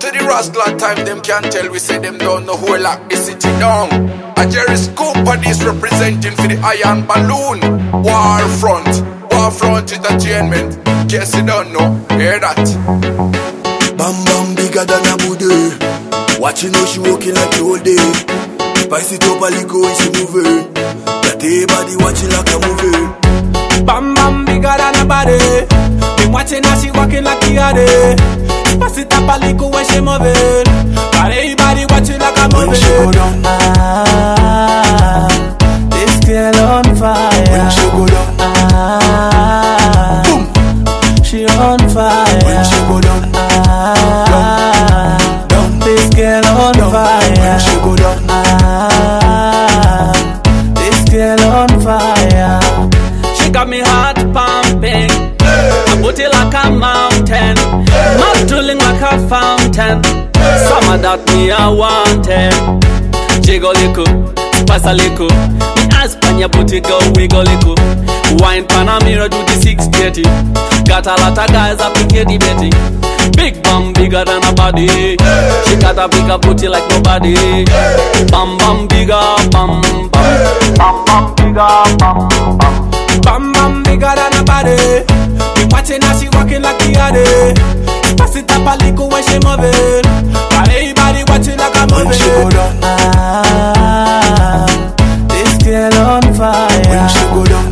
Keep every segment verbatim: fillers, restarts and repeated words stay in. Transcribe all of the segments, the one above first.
see the rascal time, them can't tell. We say them don't know who lock the city down. A Jerry Scoop and this representing for the Iron Balloon. War front, war front entertainment. Guess you don't know, hear that. Bam bam bigger than a Buddha. Watching how she walking like the whole day. Spice it up a little when she moving. That hey body watching like a movie. Bam bam bigger than a body. Been watching how she walking like the other. Spice it up a little when she moving. That hey body watching like a movie. When she go down, ah, this girl on fire. when she go down, ah, boom. She on fire. When she go down, ah, down, this girl on down. fire. When she go down, ah, this girl on fire. She got me heart pumping, her booty like a mountain, mouth drooling like a fountain. Some of that me I wanted. Jiggle lico, pass a lico. Me ask pan your booty go wiggle lico. Wine Panamera do the six thirty. Got a lot of guys up in here debating. Big bum bigger than a body. She got a bigger booty like nobody. Bam bam bigger bam bam. Bam bam bigger bam bam. Bam bam bigger than a body. Been watching how she walking like the other. Pass it up a little when she moving. Got everybody watching like a movie. when she go down, Ah, this girl on fire. when she go down,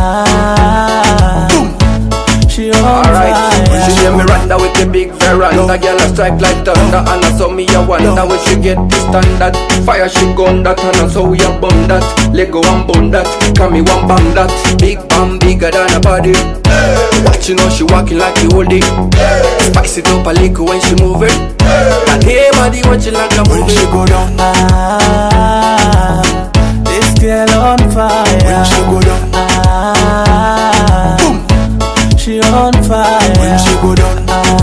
Ah, boom. she on Alright, fire. she hear me randa with the big veranda. Girl a strike like thunder, and I saw me a wonder when she get the standard. Fire she gun that, and I saw we a bun that. Lego and bun that, come me one bang that. Big bam bigger than a body. Watching how she walking like the oldie. Spice it up a little when she moving. That hey body watching like a When she movie. go down, Ah, this girl on fire. when she go down, Ah, boom. she on fire. When she go down,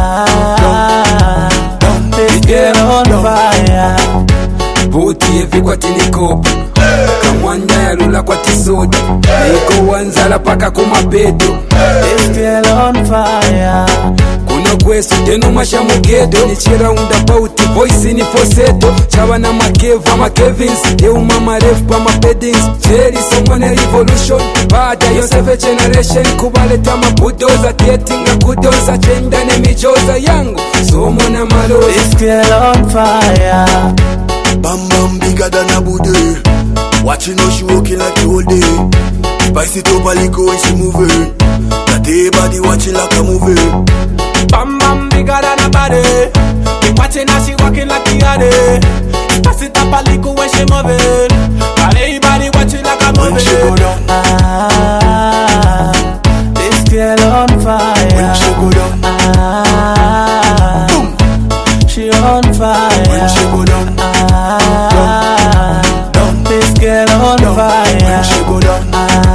Ah, down, this girl on fire. Boti evi kwa tinikopa Kamwanya ya lula kwa tisoda Niko wanzala paka kumapedo This girl on fire. Kuno kwesu tenu masha mugedo Nichira unda bauti voice ni foseto Chawa na makeva makevins Eu mama ref pa mapeddings Jerry someone revolution Bada yosefe generation Kubaleta mabudoza Tietinga kudoza Chenda ne mijoza yangu Somo na malo This girl on fire. bam bam bigger than a Buddha. Watching how she walking like the whole day. Spice it up a little when she moving. That hey body watching like a movie. Bam bam bigger than a body. Been watching how she walking like the other. Pass it up a little when she moving. Got everybody watching like a When she go movie. down, Ah, this girl on fire. when she go down, Ah, boom. she on fire. When she go down, Ah, down, this girl on down. fire. When she go down,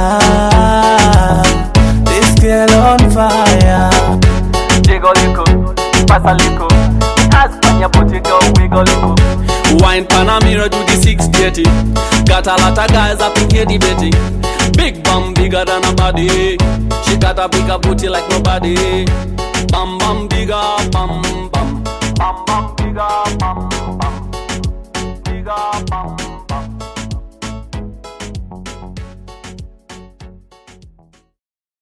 Ah, this girl on fire. Jiggle lico, pass a lico. Ask pan your booty go wiggle lico. Wine Panamera do the six thirty. Got a lot of guys up in here debating. Big bum bigger than a body. She got a bigger booty like nobody. Bam bam bigger bam bam. Bam bam bigger bam bam. Bigger bam.